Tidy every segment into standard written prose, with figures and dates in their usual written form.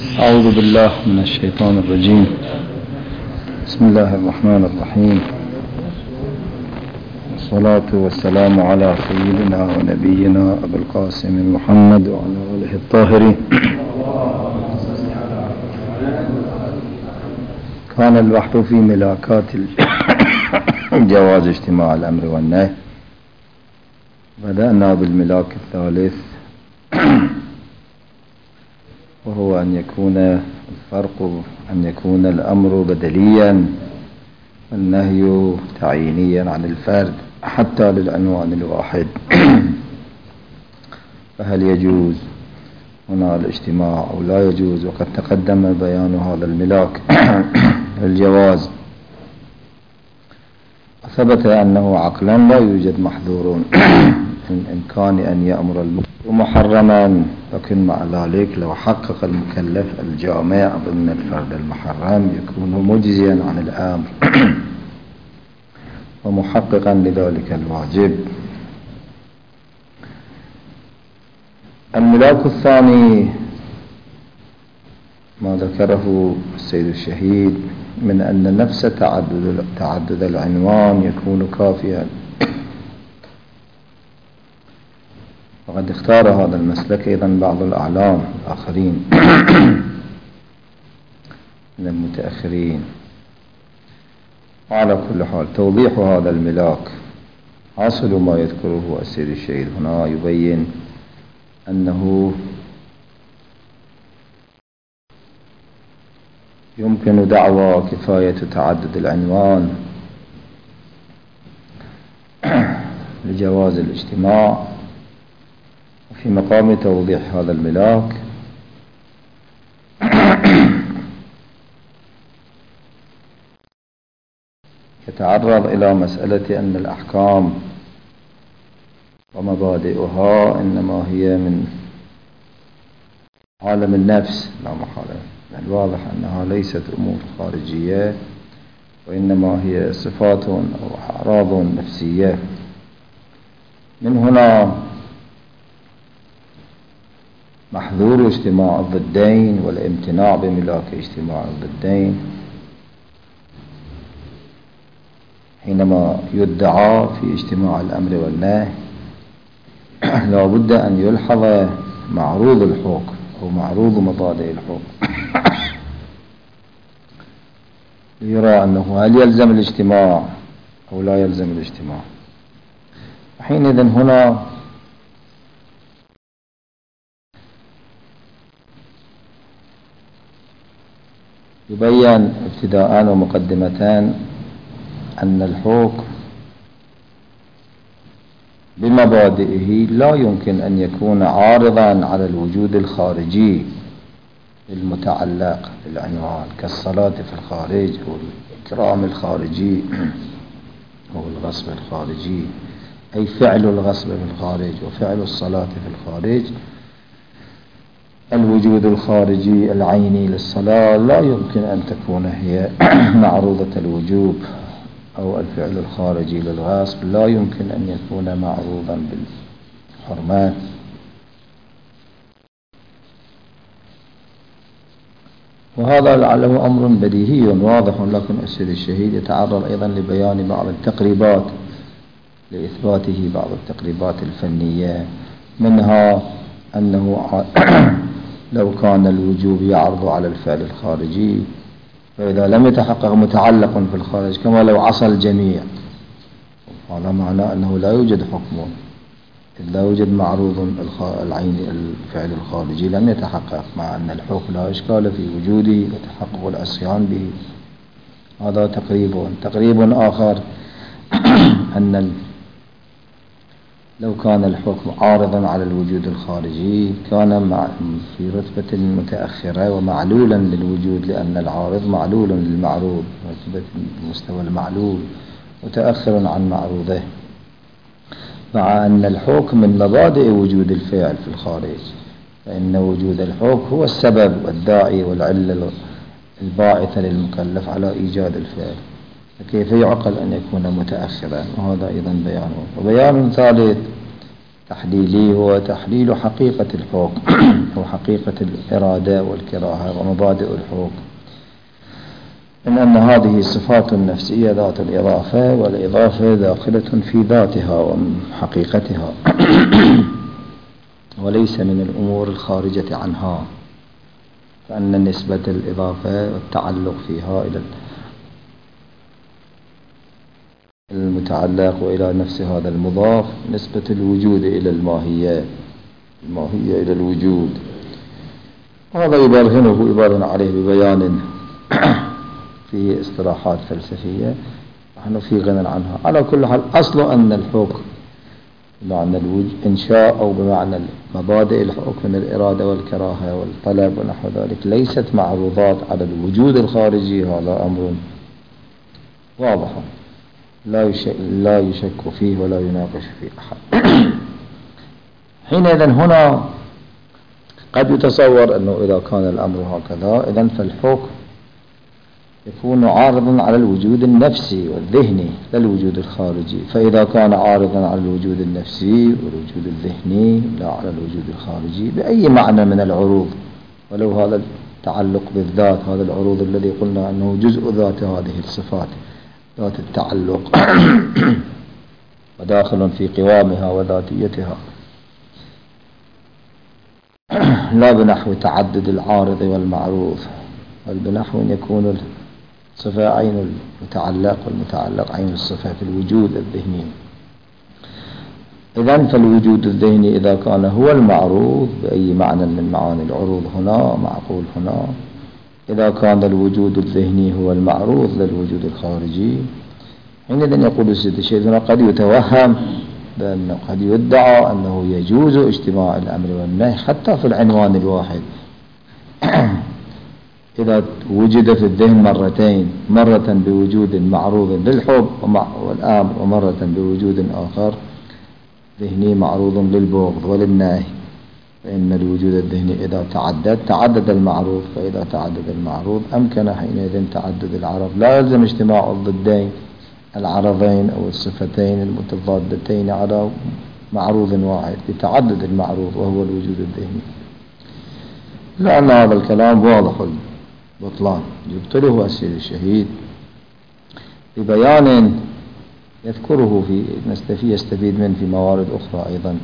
أعوذ بالله من الشيطان الرجيم. بسم الله الرحمن الرحيم، والصلاة والسلام على سيدنا ونبينا أبي القاسم محمد وعلى آله الطاهرين. كان البحث في ملاكات جواز اجتماع الأمر والنهي. بدأنا بالملاك الثالث، وهو أن يكون الفرق أن يكون الأمر بدليا والنهي تعيينيا عن الفرد حتى للعنوان الواحد. فهل يجوز هنا الاجتماع أو لا يجوز؟ وقد تقدم بيان هذا الملاك الجواز، ثبت أنه عقلا لا يوجد محظور من إمكان أن يأمر المكلف محرما، لكن مع ذلك لو حقق المكلف الجامع ضمن الفرد المحرم يكون مجزيا عن الأمر ومحققا لذلك الواجب. الملاك الثاني ما ذكره السيد الشهيد من أن نفس تعدد العنوان يكون كافيا، وقد اختار هذا المسلك أيضا بعض الأعلام الآخرين من المتأخرين. وعلى كل حال توضيح هذا الملاك حاصل ما يذكره السيد الشهيد هنا يبين أنه يمكن دعوى كفاية تعدد العنوان لجواز الاجتماع. وفي مقام توضيح هذا الملاك يتعرض إلى مسألة أن الأحكام ومبادئها إنما هي من عالم النفس لا محالة. الواضح أنها ليست أمور خارجية، وإنما هي صفات أو أعراض نفسية. من هنا محظور اجتماع الضدين والامتناع بملاك اجتماع الضدين حينما يدعى في اجتماع الأمر والنهي لا بد أن يلحظ معروض الحكم أو معروض مبادئ الحكم ليرى أنه هل يلزم الاجتماع أو لا يلزم الاجتماع. حينئذ هنا يبين ابتداء ومقدمتان أن الحكم بمبادئه لا يمكن أن يكون عارضا على الوجود الخارجي المتعلق بالعنوان كالصلاة في الخارج أو الإكرام الخارجي أو الغصب الخارجي، أي فعل الغصب في الخارج وفعل الصلاة في الخارج. الوجود الخارجي العيني للصلاة لا يمكن أن تكون هي معروضة الوجوب، أو الفعل الخارجي للغصب لا يمكن أن يكون معروضا بالحرمات. وهذا لعله أمر بديهي واضح، لكن السيد الشهيد يتعرض أيضا لبيان بعض التقريبات لإثباته، بعض التقريبات الفنية، منها أنه لو كان الوجوب يعرض على الفعل الخارجي فإذا لم يتحقق متعلق في الخارج كما لو عصى الجميع، هذا معناه أنه لا يوجد حكم، إذ لا يوجد معروض العين الفعل الخارجي لم يتحقق، مع أن الحكم لا إشكال في وجوده وتحقق العصيان به. هذا تقريب آخر أن لو كان الحكم عارضا على الوجود الخارجي كان في رتبة متأخرة ومعلولا للوجود، لأن العارض معلول للمعروض، رتبة مستوى المعلول متأخر عن معروضه، مع أن الحكم من مبادئ وجود الفعل في الخارج، فإن وجود الحكم هو السبب والداعي والعلة الباعثة للمكلف على إيجاد الفعل، فكيف يعقل أن يكون متأخرا؟ وهذا أيضا بيانه. وبيان ثالث تحليلي هو تحليل حقيقة الحكم وحقيقة الإرادة والكراهة ومبادئ الحكم، من أن هذه صفات نفسية ذات الإضافة، والإضافة داخلة في ذاتها وحقيقتها وليس من الأمور الخارجة عنها، فأن نسبة الإضافة والتعلق فيها إلى المتعلق وإلى نفس هذا المضاف نسبة الوجود إلى الماهية إلى الوجود. هذا يبرهنه يبرهن عليه ببيان فيه اصطلاحات فلسفية نحن في غنى عنها. على كل حال أصل أن الحكم بمعنى الإنشاء أو بمعنى مبادئ الحكم من الإرادة والكراهة والطلب ونحو ذلك ليست معروضات على الوجود الخارجي. هذا أمر واضح لا يشك فيه ولا يناقش فيه أحد. حينئذ هنا قد يتصور أنه إذا كان الأمر هكذا إذن فالحكم يكون عارضا على الوجود النفسي والذهني لا الوجود الخارجي، فإذا كان عارضا على الوجود النفسي والوجود الذهني لا على الوجود الخارجي بأي معنى من العروض، ولو هذا التعلق بالذات، هذا العروض الذي قلنا أنه جزء ذات هذه الصفات ذات التعلق وداخل في قوامها وذاتيتها، لا بنحو تعدد العارض والمعروض، بل بنحو أن يكون الصفة عين المتعلق والمتعلق عين الصفة في الوجود الذهني. إذن فالوجود الذهني إذا كان هو المعروض بأي معنى من معاني العروض هنا معقول هنا، إذا كان الوجود الذهني هو المعروض للوجود الخارجي، حينئذ يقول السيد الشيخ هنا قد يتوهم بأنه قد يدعى أنه يجوز اجتماع الأمر والنهي حتى في العنوان الواحد إذا وجد في الذهن مرتين، مرة بوجود معروض للحب والأمر، ومرة بوجود آخر ذهني معروض للبغض وللنهي، فإن الوجود الذهني إذا تعدد المعروض، فإذا تعدد المعروض أمكن حينئذ تعدد العرض، لا يلزم اجتماع الضدين العرضين أو الصفتين المتضادتين على معروض واحد بتعدد المعروض وهو الوجود الذهني، لأن هذا الكلام واضح البطلان يبطله السيد الشهيد ببيان يذكره يستفيد منه في موارد أخرى أيضا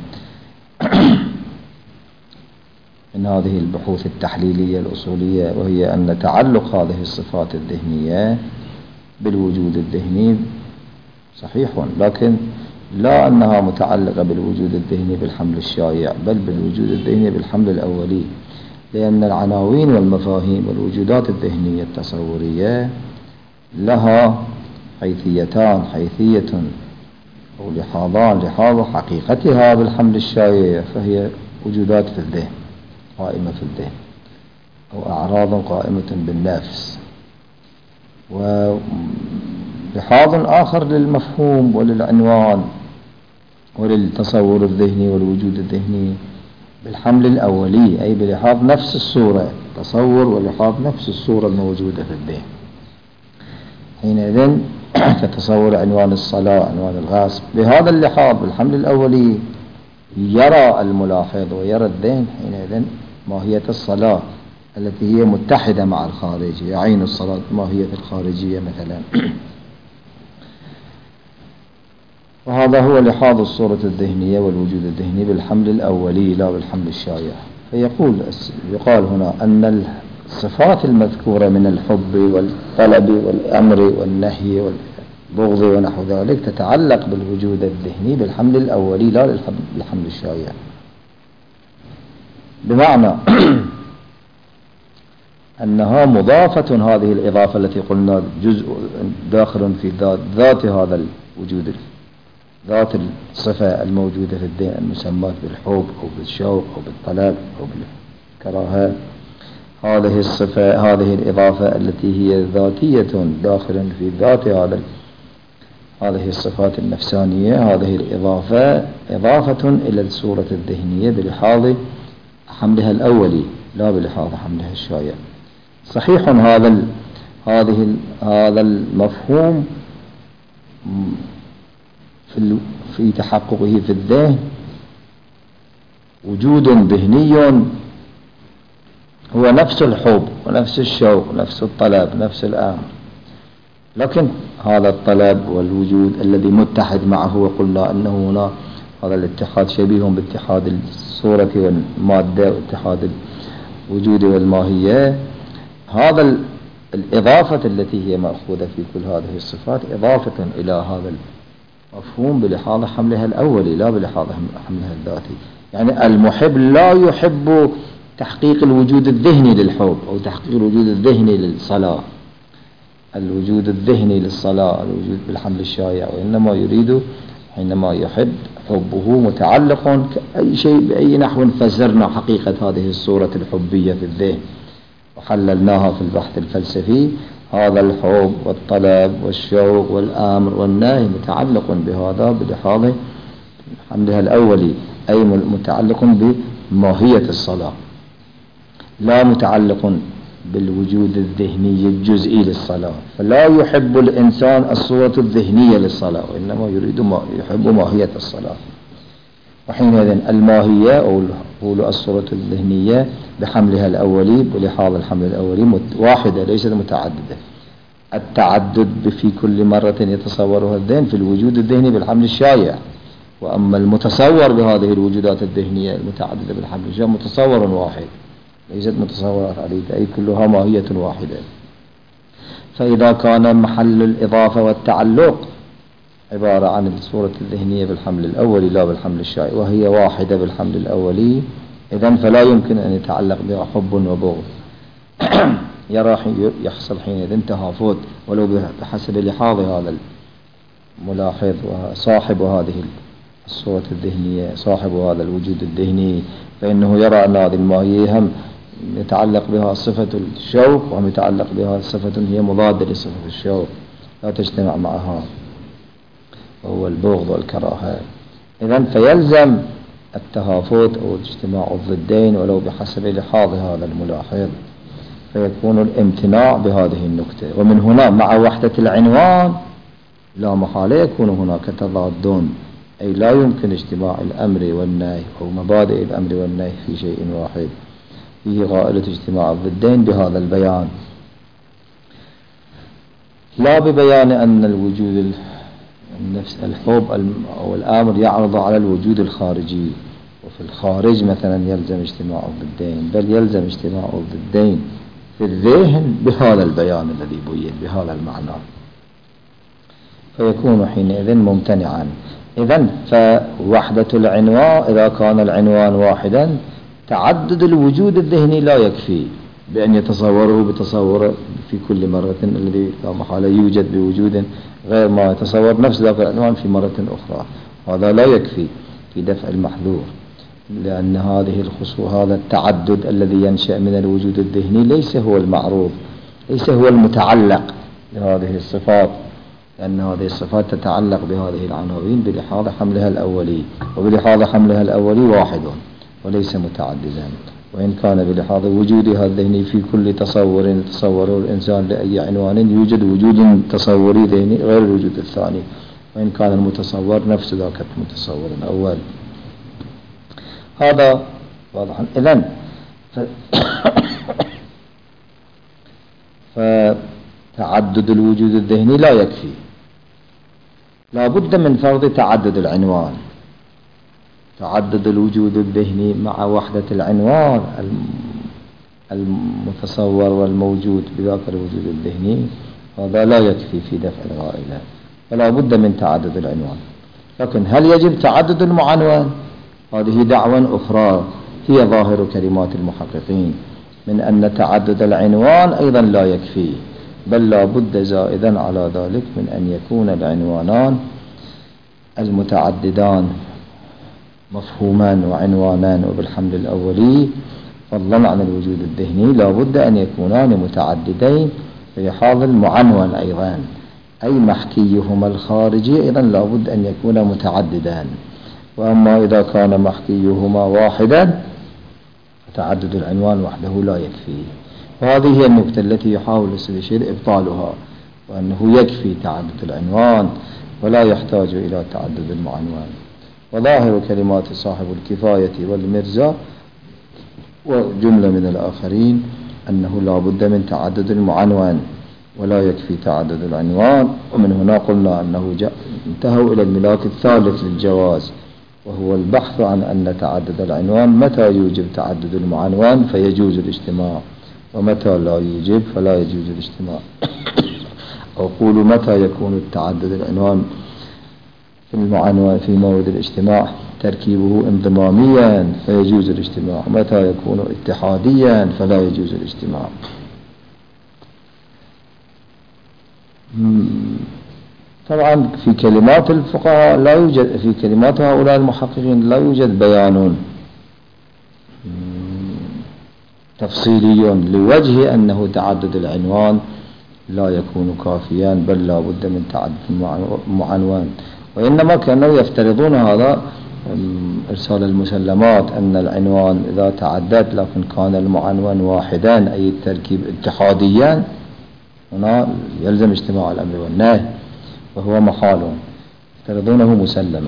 من هذه البحوث التحليلية الأصولية، وهي أن تعلق هذه الصفات الذهنية بالوجود الذهني صحيح، لكن لا أنها متعلقة بالوجود الذهني بالحمل الشائع، بل بالوجود الذهني بالحمل الأولي، لأن العناوين والمفاهيم والوجودات الذهنية التصورية لها حيثيتان، حيثية أو لحاظان، لحاظ حقيقتها بالحمل الشائع فهي وجودات في الذهن قائمة في الذهن أو أعراض قائمة بالنفس، ولحاظ آخر للمفهوم وللعنوان وللتصور الذهني والوجود الذهني بالحمل الأولي، أي بلحاظ نفس الصورة تصور ولحاظ نفس الصورة الموجودة في الذهن. حينئذ كتصور عنوان الصلاة، عنوان الغاصب، بهذا اللحاظ بالحمل الأولي يرى الملاحظ ويرى الذهن حينئذ ماهية الصلاة التي هي متحدة مع الخارج، هي عين الصلاة ماهية الخارجية مثلا. وهذا هو لحاظ الصورة الذهنية والوجود الذهني بالحمل الأولي لا بالحمل الشائع. يقال هنا أن الصفات المذكورة من الحب والطلب والأمر والنهي والبغض ونحو ذلك تتعلق بالوجود الذهني بالحمل الأولي لا بالحمل الشائع، بمعنى أنها مضافة، هذه الإضافة التي قلنا جزء داخل في ذات هذا الوجود، ذات الصفة الموجودة في الذهن المسمات بالحب أو بالشوق أو بالطلب أو بالكراهة، هذه الصفة هذه الإضافة التي هي ذاتية داخل في ذات هذه الصفات النفسانية، هذه الإضافة إضافة إلى الصورة الذهنية بلحاظ حملها الأولي لا بلحاظ حملها الشائع. صحيح هذا المفهوم في تحققه في الذهن وجود ذهني هو نفس الحب ونفس الشوق نفس الطلب نفس الأمر، لكن هذا الطلب والوجود الذي متحد معه، وقلنا أنه هنا هذا الاتحاد شبيه باتحاد الصورة والمادة واتحاد الوجود والماهية. هذا الإضافة التي هي مأخوذة في كل هذه الصفات إضافة إلى هذا المفهوم بلحاظ حملها الأولي لا بلحاظ حملها الذاتي. يعني المحب لا يحب تحقيق الوجود الذهني للحب أو تحقيق الوجود الذهني للصلاة، الوجود الذهني للصلاة، الوجود بالحمل الشائع، وإنما يريد حينما يحب حبه متعلق كأي شيء بأي نحو فسرنا حقيقة هذه الصورة الحبية في الذهن وحللناها في البحث الفلسفي. هذا الحب والطلب والشوق والأمر والنهي متعلق بهذا بلحاظ حملها الأولي، أي متعلق بماهية الصلاة، لا متعلق بالوجود الذهني الجزئي للصلاة. فلا يحب الإنسان الصورة الذهنية للصلاة، وإنما يحب ماهية الصلاة. وحينئذ الماهية أو الصورة الذهنية بحملها الأولي بلحاظ الحمل الأولي واحدة ليست متعددة. التعدد في كل مرة يتصورها الذهن في الوجود الذهني بالحمل الشائع، وأما المتصور بهذه الوجودات الذهنية المتعددة بالحمل الشائع متصور واحد ليست متصورات عديدة، أي كلها ماهية واحدة. فإذا كان محل الإضافة والتعلق عبارة عن الصورة الذهنية بالحمل الأولي لا بالحمل الشائع، وهي واحدة بالحمل الأولي، إذن فلا يمكن أن يتعلق بها حب وبغض. يحصل حينئذ تهافت ولو بحسب لحاظ هذا الملاحظ وصاحب هذه الصورة الذهنية، صاحب هذا الوجود الذهني، فإنه يرى أن هذه الماهية هم يتعلق بها صفة الشوق وهم يتعلق بها صفة هي مضادة لصفة الشوق لا تجتمع معها، وهو البغض والكراهة. إذن فيلزم التهافت أو اجتماع الضدين ولو بحسب لحاظ هذا الملاحظ، فيكون الامتناع بهذه النكتة. ومن هنا مع وحدة العنوان لا محالة يكون هناك تضاد، أي لا يمكن اجتماع الأمر والنهي أو مبادئ الأمر والنهي في شيء واحد، فيه غائلة اجتماع الضدين بهذا البيان، لا ببيان أن الوجود النفس الحب أو الأمر يعرض على الوجود الخارجي، وفي الخارج مثلا يلزم اجتماع الضدين، بل يلزم اجتماع الضدين في الذهن بهذا البيان الذي بين بهذا المعنى، فيكون حينئذ ممتنعا. إذن فوحدة العنوان إذا كان العنوان واحدا تعدد الوجود الذهني لا يكفي بأن يتصوره بتصور في كل مرة الذي لا محالة يوجد بوجود غير ما يتصور نفس ذاك العنوان في مرة أخرى، هذا لا يكفي في دفع المحذور، لأن هذا التعدد الذي ينشأ من الوجود الذهني ليس هو المعروف، ليس هو المتعلق بهذه الصفات، لأن هذه الصفات تتعلق بهذه العناوين بلحاظ حملها الأولي، وبلحاظ حملها الأولي واحد وليس متعددا، وإن كان بلحاظ وجودها الذهني في كل تصور يتصوره الإنسان لأي عنوان يوجد وجود تصوري ذهني غير الوجود الثاني، وإن كان المتصور نفس ذاك المتصور الأول. هذا واضح. إذن فتعدد الوجود الذهني لا يكفي، لا بد من فرض تعدد العنوان، تعدد الوجود الذهني مع وحدة العنوان المتصور والموجود بذاك الوجود الذهني، هذا لا يكفي في دفع الغائلة، فلا بد من تعدد العنوان. لكن هل يجب تعدد المعنون؟ هذه دعوة أخرى هي ظاهر كلمات المحققين من أن تعدد العنوان أيضا لا يكفي، بل لا بد زائدا على ذلك من أن يكون العنوانان المتعددان مفهومان وعنوانان وبالحمل الأولي فضلا عن الوجود الذهني لا بد أن يكونان متعددين في حال المعنون أيضا، أي محكيهما الخارجي أيضا لا بد أن يكون متعددان. وأما إذا كان محكيهما واحدا فتعدد العنوان وحده لا يكفي. وهذه هي النقطة التي يحاول السيد إبطالها، وأنه يكفي تعدد العنوان ولا يحتاج إلى تعدد المعنوان. وظاهر كلمات صاحب الكفاية والمرزا وجملة من الآخرين أنه لا بد من تعدد المعنون ولا يكفي تعدد العنوان. ومن هنا قلنا أنه انتهوا إلى الملاك الثالث للجواز، وهو البحث عن أن تعدد العنوان متى يوجب تعدد المعنون فيجوز الاجتماع، ومتى لا يوجب فلا يجوز الاجتماع. أو قولوا متى يكون التعدد العنوان في المعنون في مورد الاجتماع تركيبه انضماميا فيجوز الاجتماع، متى يكون اتحاديا فلا يجوز الاجتماع. طبعا في كلمات الفقهاء لا يوجد، في كلمات هؤلاء المحققين لا يوجد بيان تفصيلي لوجه أنه تعدد العنوان لا يكون كافيا، بل لا بد من تعدد المعنون. وإنما كانوا يفترضون هذا إرسال المسلمات أن العنوان إذا تعدد لكن كان المعنون واحدا أي التركيب اتحاديا هنا يلزم اجتماع الأمر والنهي، وهو محال يفترضونه مسلما.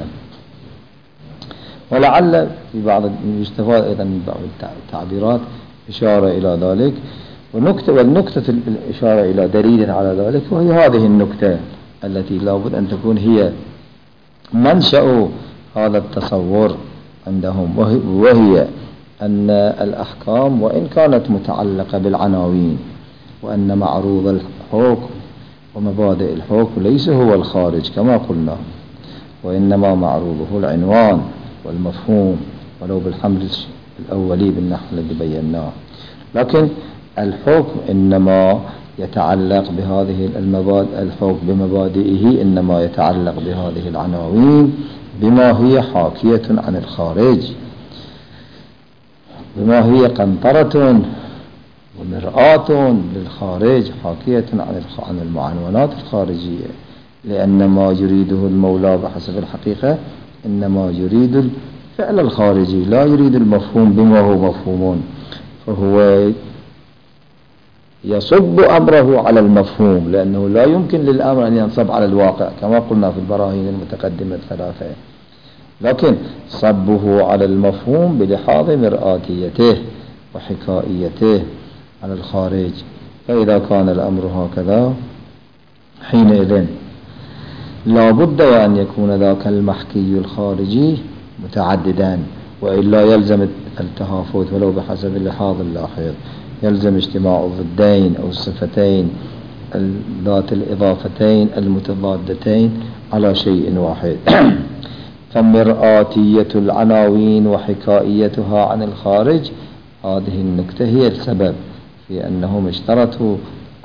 ولعل في بعض يستفاد أيضا من بعض التعبيرات إشارة إلى ذلك، والنكتة الإشارة إلى دليل على ذلك، وهي هذه النكتة التي لابد أن تكون هي منشأ هذا التصور عندهم، وهي أن الأحكام وإن كانت متعلقة بالعناوين، وأن معروض الحكم ومبادئ الحكم ليس هو الخارج كما قلنا، وإنما معروضه العنوان والمفهوم ولو بالحمل الأولي بالنحو الذي بيناه. لكن الحكم إنما يتعلق بهذه المبادئ، الحكم بمبادئه إنما يتعلق بهذه العناوين بما هي حاكية عن الخارج، بما هي قنطرة ومرآة للخارج حاكية عن المعنونات الخارجية، لأن ما يريده المولى بحسب الحقيقة إنما يريد الفعل الخارجي لا يريد المفهوم بما هو مفهوم، فهو يصب أمره على المفهوم، لأنه لا يمكن للأمر أن ينصب على الواقع كما قلنا في البراهين المتقدمة الثلاثة، لكن صبه على المفهوم بلحاظ مرآتيته وحكائيته على الخارج. فإذا كان الأمر هكذا حينئذ لا بد وأن يكون ذاك المحكي الخارجي متعددا، وإلا يلزم التهافت ولو بحسب اللحاظ اللاحظ، يلزم اجتماع الضدين أو الصفتين ذات الإضافتين المتضادتين على شيء واحد. فمرآتية العناوين وحكائيتها عن الخارج، هذه النكتة هي السبب في أنهم اشترطوا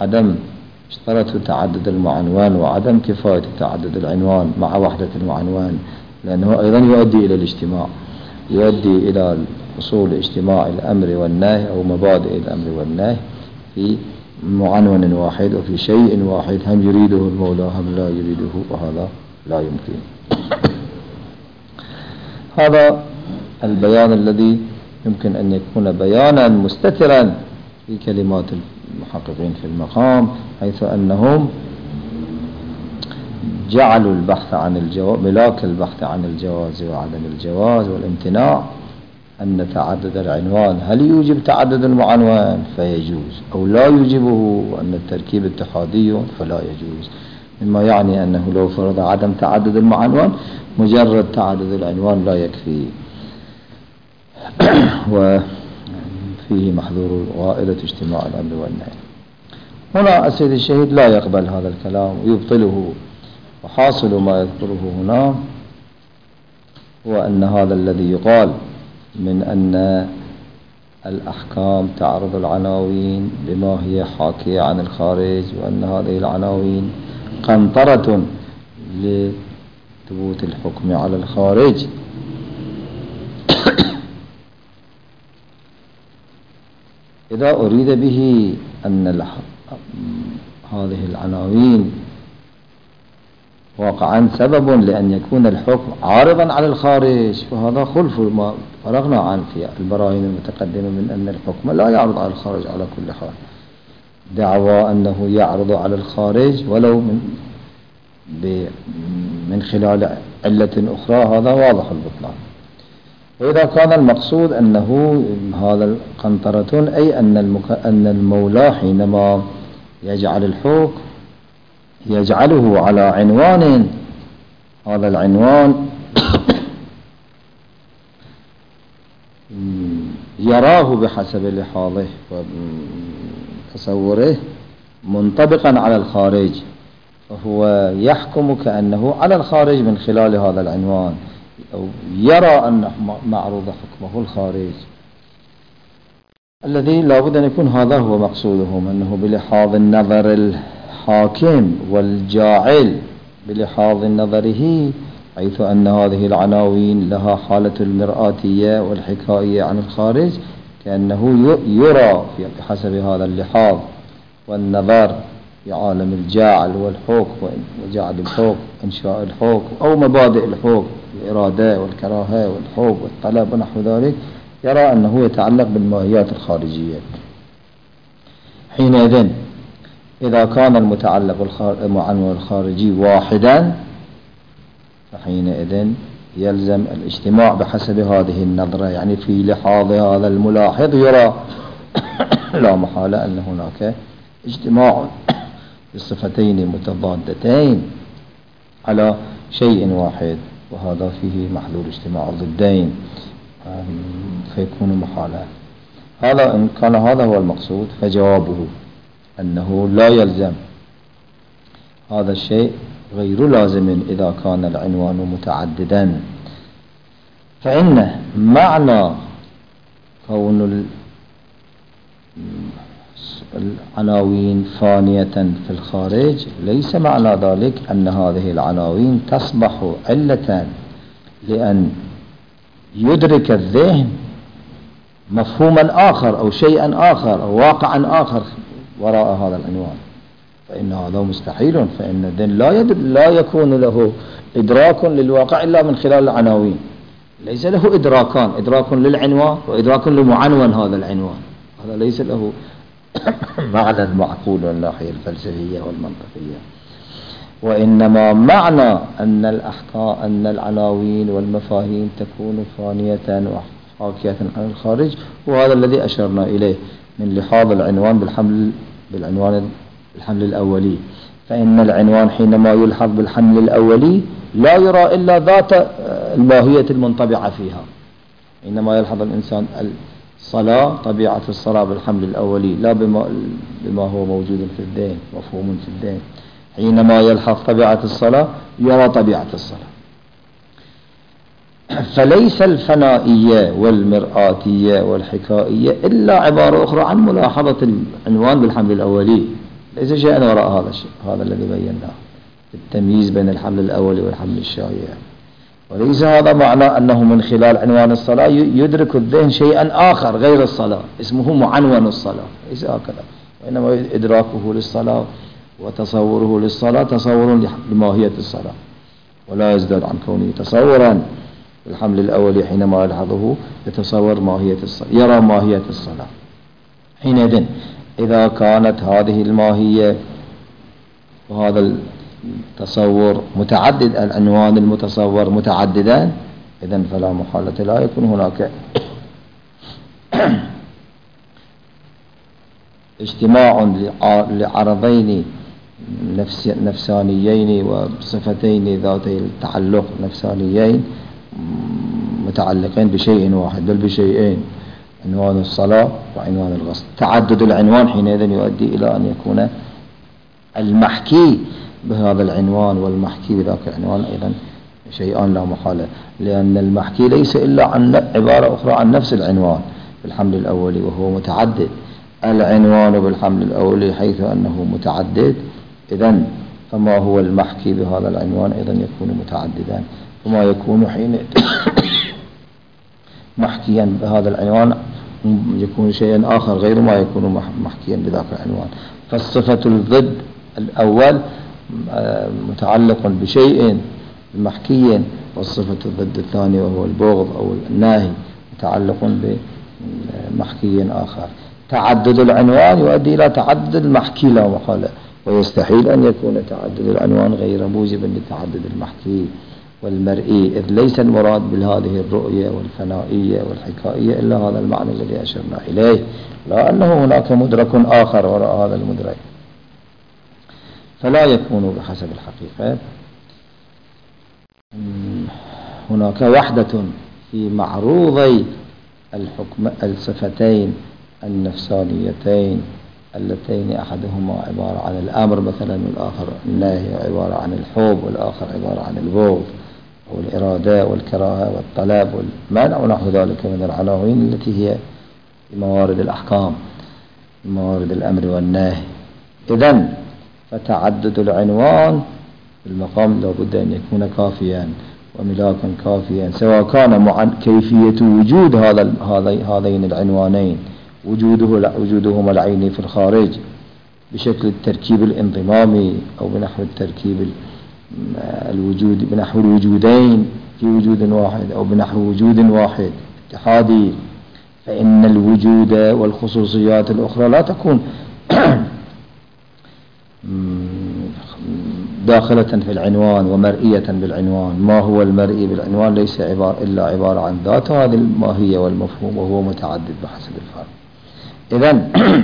تعدد المعنوان وعدم كفاية تعدد العنوان مع وحدة المعنوان، لأنه أيضا يؤدي إلى الاجتماع، يؤدي إلى حصول اجتماع الأمر والنهي أو مبادئ الأمر والنهي في معنون واحد وفي شيء واحد هم يريده المولى هم لا يريده، وهذا لا يمكن. هذا البيان الذي يمكن أن يكون بيانا مستترا في كلمات المحققين في المقام، حيث أنهم جعلوا البحث عن الجواز، ملاك البحث عن الجواز وعدم الجواز والامتناع أن تعدد العنوان هل يوجب تعدد المعنون فيجوز أو لا يوجبه، وأن التركيب اتحادي فلا يجوز، مما يعني أنه لو فرض عدم تعدد المعنون مجرد تعدد العنوان لا يكفي، وفيه محظور غائلة اجتماع الأمر والنهي. هنا السيد الشهيد لا يقبل هذا الكلام ويبطله، وحاصل ما يذكره هنا هو أن هذا الذي يقال من أن الأحكام تعرض العناوين بما هي حاكية عن الخارج، وأن هذه العناوين قنطرة لثبوت الحكم على الخارج، إذا أريد به أن هذه العناوين واقعا سبب لأن يكون الحكم عارضا على الخارج، فهذا خلف ما فرغنا عنه في البراهين المتقدمة من أن الحكم لا يعرض على الخارج على كل حال. دعوى أنه يعرض على الخارج ولو من من خلال علة أخرى هذا واضح البطلان. وإذا كان المقصود أنه هذا قنطرة أي أن المولى حينما يجعل الحكم يجعله على عنوان، هذا العنوان يراه بحسب لحاظه وتصوره منطبقا على الخارج، فهو يحكم كأنه على الخارج من خلال هذا العنوان، أو يرى أن معروض حكمه الخارج، الذي لا بد أن يكون هذا هو مقصودهم، أنه بلحاظ النظر الحاكم والجاعل بلحاظ نظره، حيث أن هذه العناوين لها حالة المرآتية والحكائية عن الخارج، كأنه يرى بحسب هذا اللحاظ والنظر في عالم الجاعل والحكم وجعل الحكم، إنشاء الحكم أو مبادئ الحكم، الإرادة والكراهة والحب والطلب ونحو ذلك، يرى أنه يتعلق بالماهيات الخارجية. حينئذ إذا كان المتعلق المعنون الخارجي واحدا، فحينئذ يلزم الاجتماع بحسب هذه النظرة، يعني في لحاظ هذا الملاحظ يرى لا محالة أن هناك اجتماع بالصفتين متضادتين على شيء واحد، وهذا فيه محذور اجتماع الضدين فيكون محالا. هذا إن كان هذا هو المقصود، فجوابه أنه لا يلزم هذا الشيء غير لازم إذا كان العنوان متعددا، فإن معنى كون العناوين فانية في الخارج ليس معنى ذلك أن هذه العناوين تصبح علة لأن يدرك الذهن مفهوما آخر أو شيئا آخر أو واقعا آخر وراء هذا العنوان، فإن هذا مستحيل، فإن الذهن لا يكون له إدراك للواقع إلا من خلال العناوين، ليس له إدراكان، إدراك للعنوان وإدراك لمعنون هذا العنوان، هذا ليس له معنى معقول من الناحية الفلسفية والمنطقية. وإنما معنى أن العناوين والمفاهيم تكون فانية وحاكية عن الخارج، وهذا الذي أشرنا إليه من لحاظ العنوان بالحمل الأولي، فإن العنوان حينما يلحظ بالحمل الأولي لا يرى إلا ذات الماهية المنطبعة فيها. حينما يلحظ الإنسان الصلاة، طبيعة الصلاة بالحمل الأولي لا بما هو موجود في الذهن مفهوم في الذهن. حينما يلحظ طبيعة الصلاة يرى طبيعة الصلاة. فليس الفنائية والمرآتية والحكائية إلا عبارة أخرى عن ملاحظة العنوان بالحمل الأولي، ليس شيئا وراء هذا الشيء، هذا الذي بيناه التمييز بين الحمل الأولي والحمل الشائع. وليس هذا معنى أنه من خلال عنوان الصلاة يدرك الذهن شيئا آخر غير الصلاة اسمه معنون الصلاة، ليس هكذا، وإنما إدراكه للصلاة وتصوره للصلاة تصور لماهية الصلاة، ولا يزداد عن كونه تصورا. الحمل الأولي حينما يلحظه يتصور ماهية الصلاة، يرى ماهية الصلاة. حينئذ إذا كانت هذه الماهية وهذا التصور متعدد، العنوان المتصور متعددا، إذن فلا محالة لا يكون هناك اجتماع لعرضين نفسانيين وصفتين ذاتي التعلق نفسانيين متعلقين بشيء واحد بل بشيئين، عنوان الصلاة وعنوان الغسل. تعدد العنوان حينئذ يؤدي إلى أن يكون المحكي بهذا العنوان والمحكي بذاك العنوان أيضا شيئان لا محالة، لأن المحكي ليس إلا عن عبارة أخرى عن نفس العنوان بالحمل الأولي وهو متعدد. العنوان بالحمل الأولي حيث أنه متعدد، إذن فما هو المحكي بهذا العنوان أيضا يكون متعددا، وما يكون حين محكيا بهذا العنوان يكون شيئا آخر غير ما يكون محكيا بذاك العنوان. فالصفة الضد الأول متعلق بشيء محكي، والصفة الضد الثاني وهو البغض أو الناهي متعلق بمحكي آخر. تعدد العنوان يؤدي إلى تعدد المحكي لا محالة، ويستحيل أن يكون تعدد العنوان غير موجب لتعدد المحكي والمرئي، إذ ليس المراد بهذه الرؤية والفنائية والحكائية إلا هذا المعنى الذي أشرنا إليه، لا أنه هناك مدرك آخر وراء هذا المدرك. فلا يكون بحسب الحقيقة هناك وحدة في معروضي الصفتين النفسانيتين اللتين أحدهما عبارة عن الأمر مثلا والآخر النهي، عبارة عن الحب والآخر عبارة عن البغض أو الإرادة والكراهة والطلب والمنع ونحو ذلك من العناوين التي هي موارد الأحكام، موارد الأمر والنهي. إذن فتعدد العنوان في المقام لابد أن يكون كافيا وملاكا كافيا، سواء كان كيفية وجود هذين العنوانين وجودهما العيني في الخارج بشكل التركيب الانضمامي أو بنحو التركيب الوجود بنحو الوجودين في وجود واحد أو بنحو وجود واحد اتحادي، فإن الوجود والخصوصيات الأخرى لا تكون داخلة في العنوان ومرئية بالعنوان. ما هو المرئي بالعنوان ليس إلا عبارة عن ذات هذه الماهية والمفهوم، وهو متعدد بحسب الفرق. إذن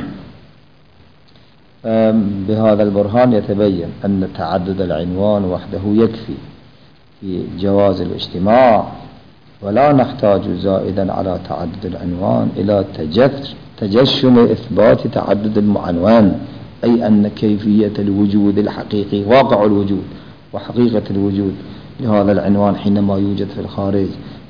بهذا البرهان يتبين أن تعدد العنوان وحده يكفي في جواز الاجتماع، ولا نحتاج زائدا على تعدد العنوان إلى تجشم إثبات تعدد المعنوان، أي أن كيفية الوجود الحقيقي واقع الوجود وحقيقة الوجود لهذا العنوان حينما يوجد في الخارج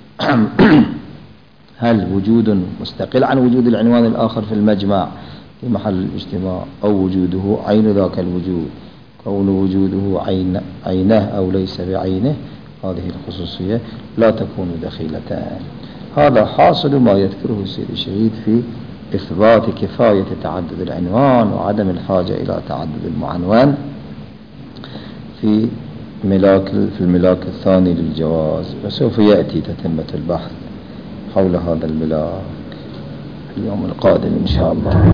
هل وجود مستقل عن وجود العنوان الآخر في المجمع في محل الاجتماع، أو وجوده عين ذاك الوجود، كون وجوده عينه أو ليس بعينه، هذه الخصوصية لا تكون دخيلتان. هذا حاصل ما يذكره السيد الشهيد في إثبات كفاية تعدد العنوان وعدم الحاجة إلى تعدد المعنوان في الملاك الثاني للجواز، وسوف يأتي تتمة البحث حول هذا الملاك اليوم القادم إن شاء الله.